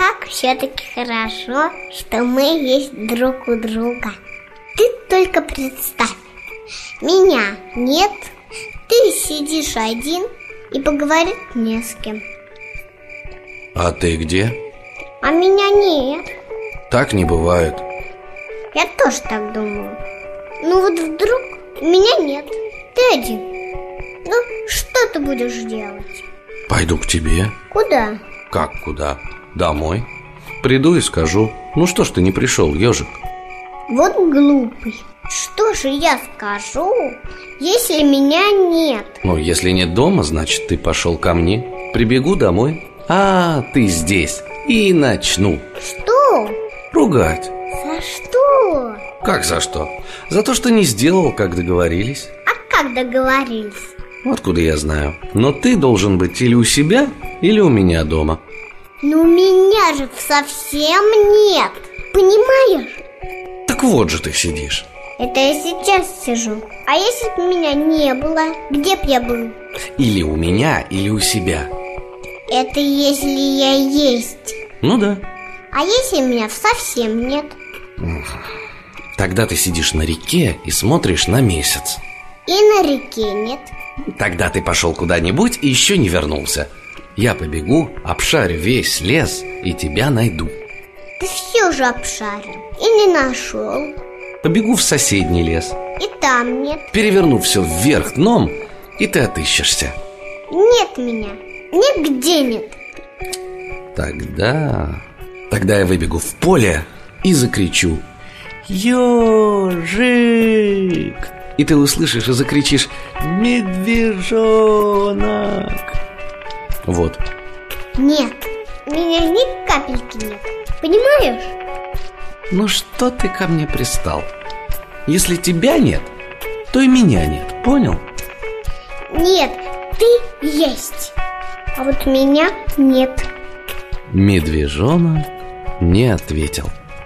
Как все-таки хорошо, что мы есть друг у друга. Ты только представь, меня нет, ты сидишь один и поговорить не с кем. А ты где? А меня нет. Так не бывает. Я тоже так думаю. Ну вот вдруг меня нет, ты один. Ну, что ты будешь делать? Пойду к тебе. Куда? Как куда? Домой. Приду и скажу. Ну что ж ты не пришел, ежик? Вот глупый. Что же я скажу, если меня нет? Ну, если нет дома, значит, ты пошел ко мне. Прибегу домой. А, ты здесь. И начну. Что? Ругать. За что? Как за что? За то, что не сделал, как договорились. А как договорились? Откуда я знаю? Но ты должен быть или у себя, или у меня дома. Но меня же совсем нет. Понимаешь? Так вот же ты сидишь. Это я сейчас сижу. А если бы меня не было, где б я был? Или у меня, или у себя. Это если я есть. Ну да. А если меня совсем нет? Тогда ты сидишь на реке и смотришь на месяц. И на реке нет. Тогда ты пошел куда-нибудь и еще не вернулся. Я побегу, обшарю весь лес и тебя найду. Ты все же обшарил и не нашел. Побегу в соседний лес. И там нет. Переверну все вверх дном, и ты отыщешься. Нет меня. Нигде нет. Тогда я выбегу в поле и закричу: «Ежик!» И ты услышишь и закричишь: «Медвежонок!» Вот. Нет, меня ни капельки нет. Понимаешь? Ну что ты ко мне пристал? Если тебя нет, то и меня нет, понял? Нет, ты есть. А вот меня нет. Медвежонок не ответил.